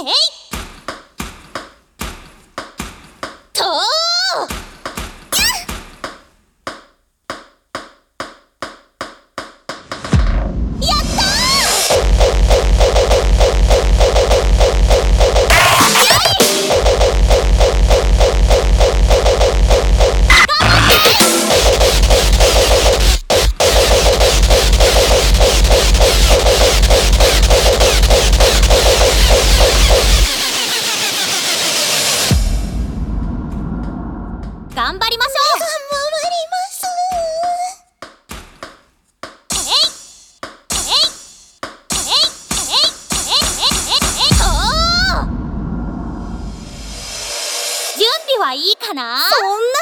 とやった頑張りましょう。頑張ります。準備はいいかな。そんな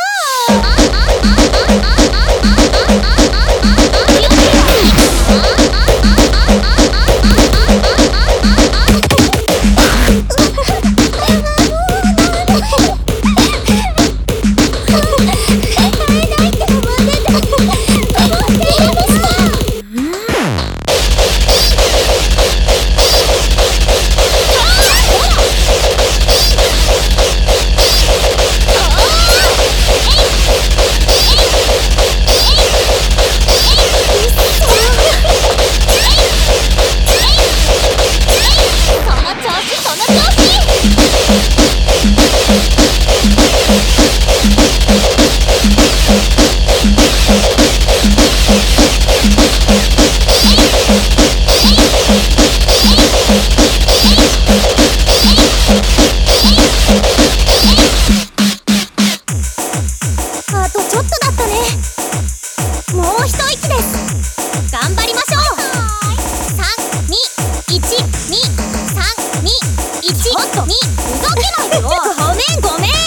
あとちょっとだったね。もう一息です。頑張りましょう。3、2、1、2、3、2、1、ちょっと2、動けないよ。ごめんごめん。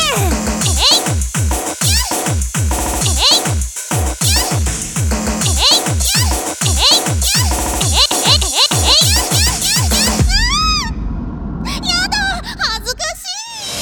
やだ、恥ずかしい。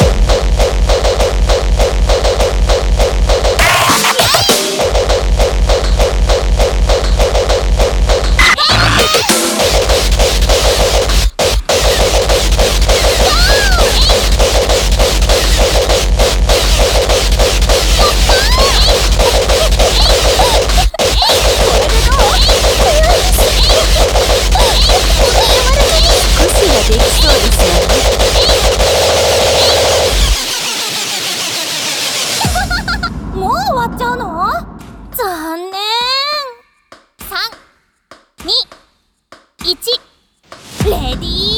もう終わっちゃうの？残念。3、2、1、レディー